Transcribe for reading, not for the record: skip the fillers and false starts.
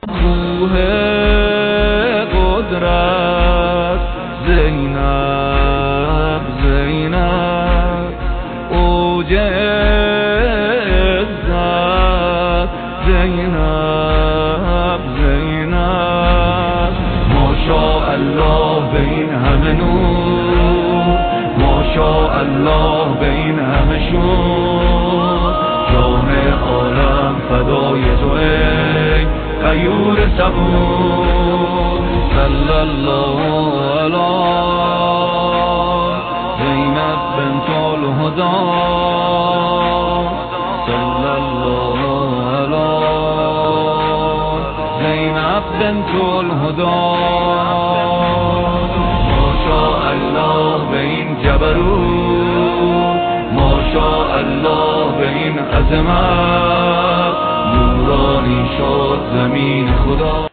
کوه قدرت زینب زینب اوج عزت زینب زینب ماشاءالله به این همه نور ماشاءالله به این همه شور جان عالم فدای تو ای غیور صبور صلی الله علی زینب بنت الهدی صلی الله علی زینب بنت الهدی ماشاءالله به این جبروت ماشاءالله به این عظمت نورانی شد زمین خدا.